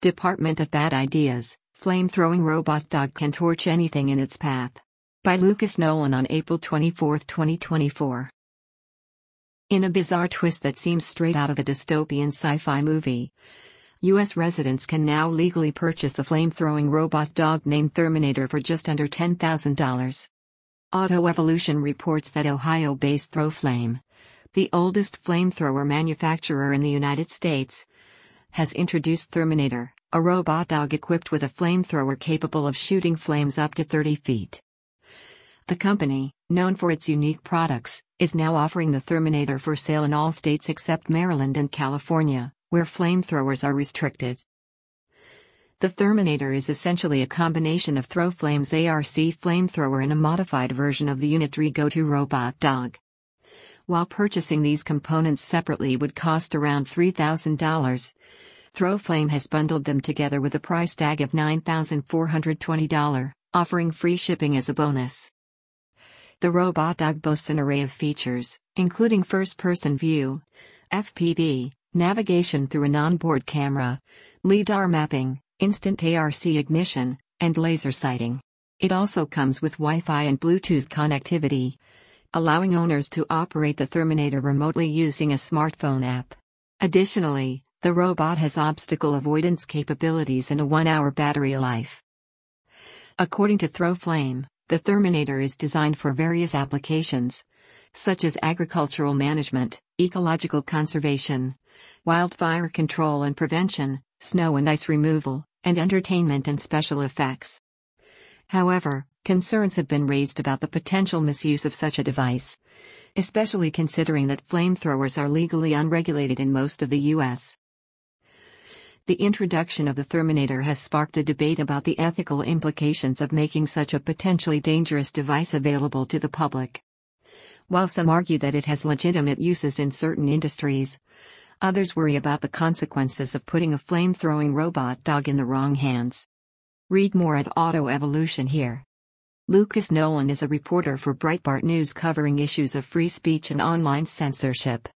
Department of Bad Ideas, Flamethrowing Robot Dog Can Torch Anything in Its Path. By Lucas Nolan on April 24, 2024. In a bizarre twist that seems straight out of a dystopian sci-fi movie, U.S. residents can now legally purchase a flamethrowing robot dog named Terminator for just under $10,000. Auto Evolution reports that Ohio-based ThrowFlame, the oldest flamethrower manufacturer in the United States, has introduced Terminator, a robot dog equipped with a flamethrower capable of shooting flames up to 30 feet. The company, known for its unique products, is now offering the Terminator for sale in all states except Maryland and California, where flamethrowers are restricted. The Terminator is essentially a combination of ThrowFlame's ARC flamethrower and a modified version of the Unitree Go-To robot dog. While purchasing these components separately would cost around $3,000, ThrowFlame has bundled them together with a price tag of $9,420, offering free shipping as a bonus. The robot dog boasts an array of features, including first-person view, FPV, navigation through an onboard camera, LiDAR mapping, instant ARC ignition, and laser sighting. It also comes with Wi-Fi and Bluetooth connectivity, allowing owners to operate the Terminator remotely using a smartphone app. Additionally, the robot has obstacle avoidance capabilities and a 1-hour battery life. According to ThrowFlame, the Terminator is designed for various applications, such as agricultural management, ecological conservation, wildfire control and prevention, snow and ice removal, and entertainment and special effects. However, concerns have been raised about the potential misuse of such a device, especially considering that flamethrowers are legally unregulated in most of the U.S. The introduction of the Terminator has sparked a debate about the ethical implications of making such a potentially dangerous device available to the public. While some argue that it has legitimate uses in certain industries, others worry about the consequences of putting a flamethrowing robot dog in the wrong hands. Read more at Auto Evolution here. Lucas Nolan is a reporter for Breitbart News covering issues of free speech and online censorship.